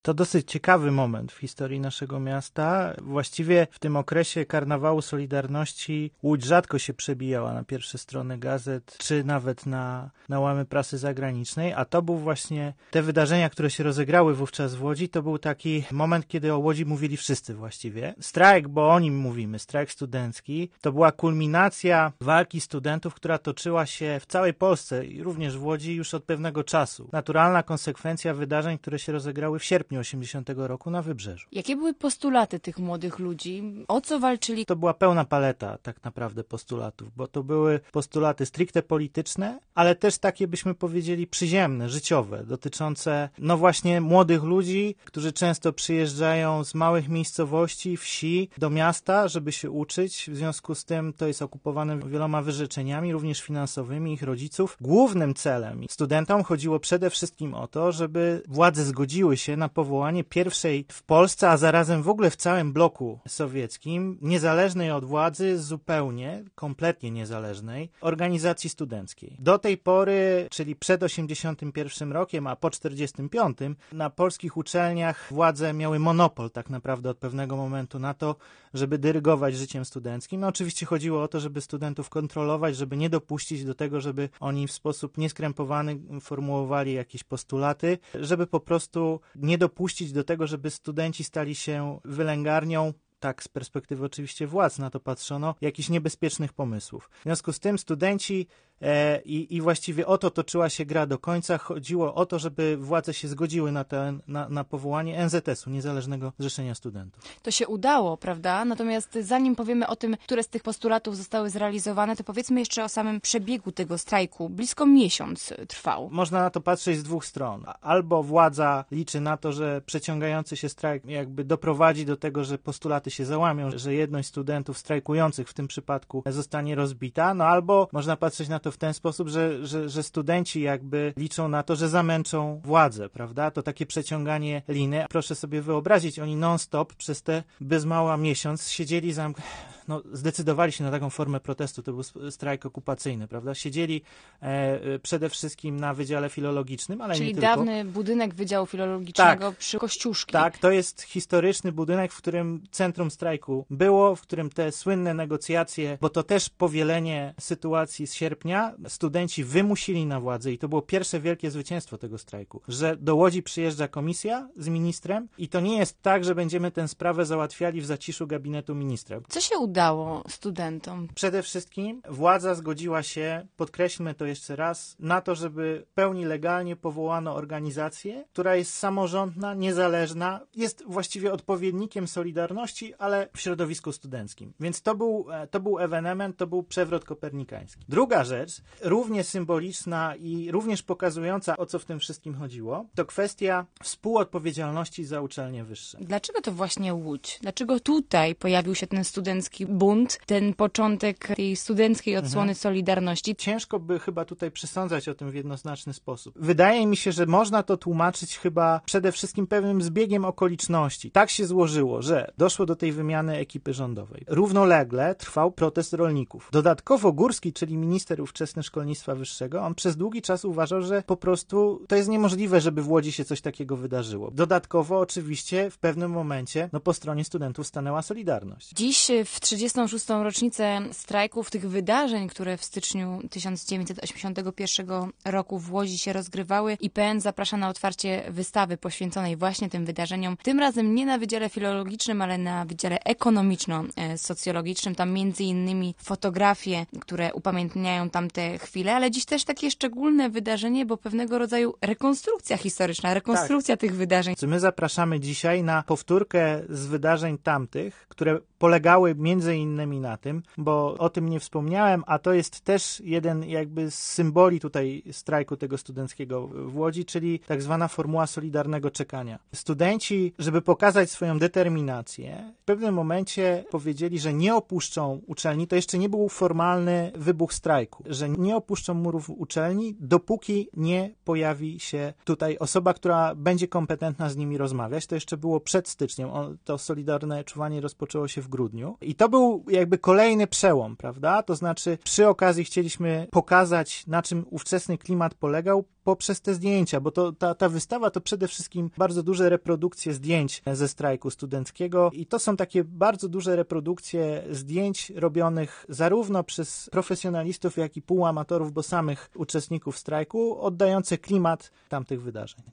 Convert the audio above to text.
To dosyć ciekawy moment w historii naszego miasta. Właściwie w tym okresie Karnawału Solidarności Łódź rzadko się przebijała na pierwsze strony gazet, czy nawet na łamy prasy zagranicznej, a to był właśnie te wydarzenia, które się rozegrały wówczas w Łodzi, to był taki moment, kiedy o Łodzi mówili wszyscy właściwie. Strajk, bo o nim mówimy, strajk studencki, to była kulminacja walki studentów, która toczyła się w całej Polsce i również w Łodzi już od pewnego czasu. Naturalna konsekwencja wydarzeń, które się rozegrały w sierpniu 80 roku na Wybrzeżu. Jakie były postulaty tych młodych ludzi? O co walczyli? To była pełna paleta tak naprawdę postulatów, bo to były postulaty stricte polityczne, ale też takie, byśmy powiedzieli, przyziemne, życiowe, dotyczące no właśnie młodych ludzi, którzy często przyjeżdżają z małych miejscowości, wsi do miasta, żeby się uczyć. W związku z tym to jest okupowane wieloma wyrzeczeniami, również finansowymi ich rodziców. Głównym celem studentom chodziło przede wszystkim o to, żeby władze zgodziły się na powołanie pierwszej w Polsce, a zarazem w ogóle w całym bloku sowieckim, niezależnej od władzy, zupełnie, kompletnie niezależnej, organizacji studenckiej. Do tej pory, czyli przed 81 rokiem, a po 45, na polskich uczelniach władze miały monopol tak naprawdę od pewnego momentu na to, żeby dyrygować życiem studenckim. No oczywiście chodziło o to, żeby studentów kontrolować, żeby nie dopuścić do tego, żeby oni w sposób nieskrępowany formułowali jakieś postulaty, żeby po prostu nie dopuścić do tego, żeby studenci stali się wylęgarnią, tak z perspektywy oczywiście władz na to patrzono, jakichś niebezpiecznych pomysłów. W związku z tym studenci i właściwie o to toczyła się gra do końca. Chodziło o to, żeby władze się zgodziły na powołanie NZS-u, Niezależnego Zrzeszenia Studentów. To się udało, prawda? Natomiast zanim powiemy o tym, które z tych postulatów zostały zrealizowane, to powiedzmy jeszcze o samym przebiegu tego strajku. Blisko miesiąc trwał. Można na to patrzeć z dwóch stron. Albo władza liczy na to, że przeciągający się strajk jakby doprowadzi do tego, że postulaty się załamią, że jedność studentów strajkujących w tym przypadku zostanie rozbita, no albo można patrzeć na to w ten sposób, że studenci jakby liczą na to, że zamęczą władzę, prawda? To takie przeciąganie liny. Proszę sobie wyobrazić, oni non-stop przez te bez mała miesiąc siedzieli zdecydowali się na taką formę protestu, to był strajk okupacyjny, prawda? Siedzieli przede wszystkim na Wydziale Filologicznym, ale czyli nie tylko. Czyli dawny budynek Wydziału Filologicznego przy Kościuszki. Tak, to jest historyczny budynek, w którym centrum strajku było, w którym te słynne negocjacje, bo to też powielenie sytuacji z sierpnia, studenci wymusili na władzę i to było pierwsze wielkie zwycięstwo tego strajku, że do Łodzi przyjeżdża komisja z ministrem i to nie jest tak, że będziemy tę sprawę załatwiali w zaciszu gabinetu ministra. Co się udało studentom? Przede wszystkim władza zgodziła się, podkreślmy to jeszcze raz, na to, żeby w pełni legalnie powołano organizację, która jest samorządna, niezależna, jest właściwie odpowiednikiem Solidarności, ale w środowisku studenckim. Więc to był ewenement, to był przewrot kopernikański. Druga rzecz, równie symboliczna i również pokazująca, o co w tym wszystkim chodziło, to kwestia współodpowiedzialności za uczelnie wyższe. Dlaczego to właśnie Łódź? Dlaczego tutaj pojawił się ten studencki bunt, ten początek tej studenckiej odsłony Solidarności? Ciężko by chyba tutaj przesądzać o tym w jednoznaczny sposób. Wydaje mi się, że można to tłumaczyć chyba przede wszystkim pewnym zbiegiem okoliczności. Tak się złożyło, że doszło do tej wymiany ekipy rządowej. Równolegle trwał protest rolników. Dodatkowo Górski, czyli minister ówczesny szkolnictwa wyższego, on przez długi czas uważał, że po prostu to jest niemożliwe, żeby w Łodzi się coś takiego wydarzyło. Dodatkowo oczywiście w pewnym momencie po stronie studentów stanęła Solidarność. Dziś w 36. rocznicę strajków, tych wydarzeń, które w styczniu 1981 roku w Łodzi się rozgrywały, IPN zaprasza na otwarcie wystawy poświęconej właśnie tym wydarzeniom. Tym razem nie na Wydziale Filologicznym, ale na Wydziale Ekonomiczno-Socjologicznym. Tam między innymi fotografie, które upamiętniają tamte chwile, ale dziś też takie szczególne wydarzenie, bo pewnego rodzaju rekonstrukcja historyczna, rekonstrukcja tych wydarzeń. My zapraszamy dzisiaj na powtórkę z wydarzeń tamtych, które polegały między innymi na tym, bo o tym nie wspomniałem, a to jest też jeden jakby z symboli tutaj strajku tego studenckiego w Łodzi, czyli tak zwana formuła solidarnego czekania. Studenci, żeby pokazać swoją determinację, w pewnym momencie powiedzieli, że nie opuszczą uczelni, to jeszcze nie był formalny wybuch strajku, że nie opuszczą murów uczelni, dopóki nie pojawi się tutaj osoba, która będzie kompetentna z nimi rozmawiać. To jeszcze było przed styczniem. To solidarne czuwanie rozpoczęło się w grudniu. I to był jakby kolejny przełom, prawda? To znaczy przy okazji chcieliśmy pokazać, na czym ówczesny klimat polegał poprzez te zdjęcia, bo ta wystawa to przede wszystkim bardzo duże reprodukcje zdjęć ze strajku studenckiego i to są takie bardzo duże reprodukcje zdjęć robionych zarówno przez profesjonalistów, jak i półamatorów, bo samych uczestników strajku, oddające klimat tamtych wydarzeń.